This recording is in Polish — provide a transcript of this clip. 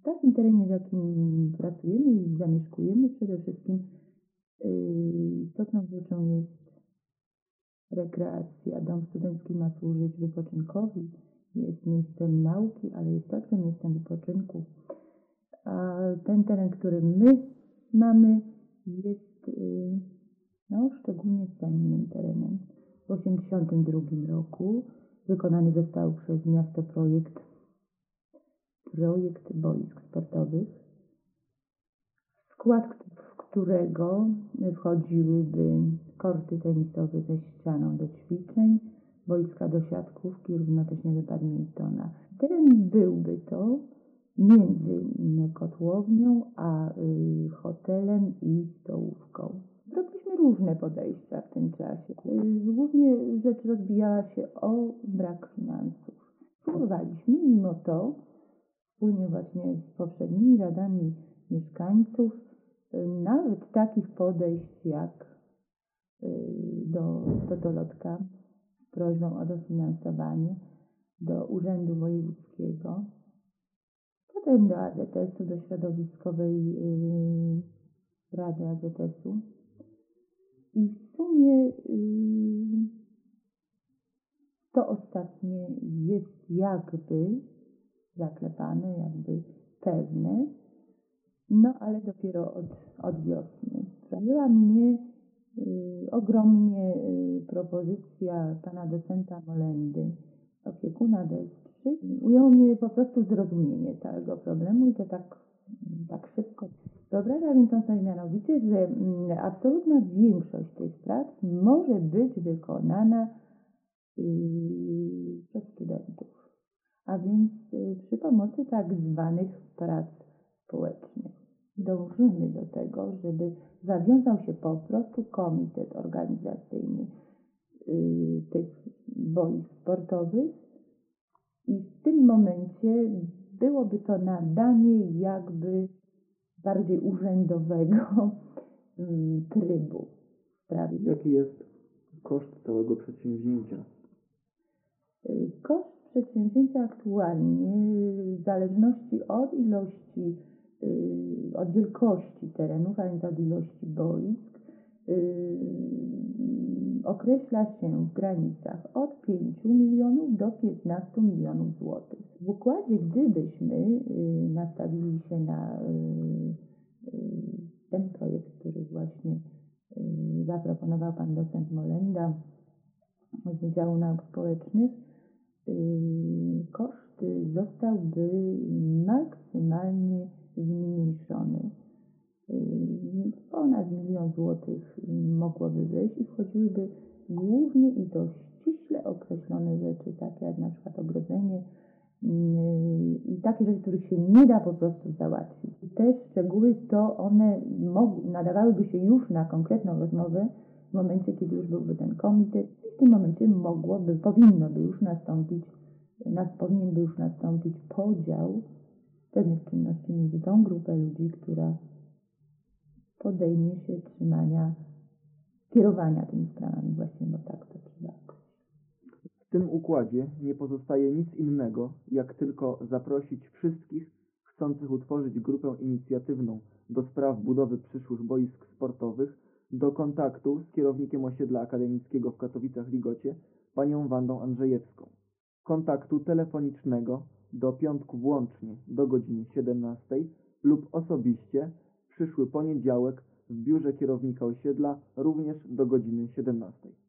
takim terenie, w jakim pracujemy i zamieszkujemy, przede wszystkim istotną rzeczą jest rekreacja. Dom studencki ma służyć wypoczynkowi, jest miejscem nauki, ale jest także miejscem wypoczynku. A ten teren, który my mamy, jest szczególnie cennym terenem. W 1982 roku wykonany został przez miasto projekt boisk sportowych, w skład którego wchodziłyby korty tenisowe ze ścianą do ćwiczeń, boiska do siatkówki, równocześnie do badmintona. Teren byłby to między kotłownią a hotelem i stołówką. Robiliśmy różne podejścia w tym czasie. Głównie rzecz rozbijała się o brak finansów. Próbowaliśmy mimo to, wspólnie właśnie z poprzednimi radami mieszkańców, nawet takich podejść jak do Totolotka z prośbą o dofinansowanie, do Urzędu Wojewódzkiego, potem do AZS-u, do Środowiskowej Rady AZS-u. I w sumie to ostatnie jest jakby zaklepane, jakby pewne, ale dopiero od wiosny. Sprawiła mnie ogromnie propozycja pana docenta Molendy, opiekuna DS3. Ujęło mnie po prostu zrozumienie całego problemu i to tak szybko. Wyobraża więc on sobie mianowicie, że absolutna większość tych prac może być wykonana przez studentów, a więc przy pomocy tak zwanych prac społecznych. Dążymy do tego, żeby zawiązał się po prostu komitet organizacyjny tych boisk sportowych i w tym momencie byłoby to nadanie jakby bardziej urzędowego trybu sprawy. Jaki jest koszt całego przedsięwzięcia? Koszt przedsięwzięcia aktualnie w zależności od od wielkości terenów, a więc od ilości boisk, określa się w granicach od 5 milionów do 15 milionów złotych. W układzie, gdybyśmy nastawili się na ten projekt, który właśnie zaproponował pan docent Molenda z Wydziału Nauk Społecznych, koszt zostałby maksymalnie zmniejszony. Ponad 1 000 000 złotych mogłoby wyjść i wchodziłyby głównie i to ściśle określone rzeczy, takie jak na przykład ogrodzenie i takie rzeczy, których się nie da po prostu załatwić. Te szczegóły to one nadawałyby się już na konkretną rozmowę w momencie, kiedy już byłby ten komitet. W tym momencie powinien by już nastąpić podział pewnych czynności między tą grupę ludzi, która podejmie się kierowania tymi sprawami właśnie, bo tak to trzeba. W tym układzie nie pozostaje nic innego, jak tylko zaprosić wszystkich chcących utworzyć grupę inicjatywną do spraw budowy przyszłych boisk sportowych do kontaktu z kierownikiem osiedla akademickiego w Katowicach-Ligocie, panią Wandą Andrzejewską. Kontaktu telefonicznego do piątku włącznie do godziny 17 lub osobiście przyszły poniedziałek w biurze kierownika osiedla również do godziny 17.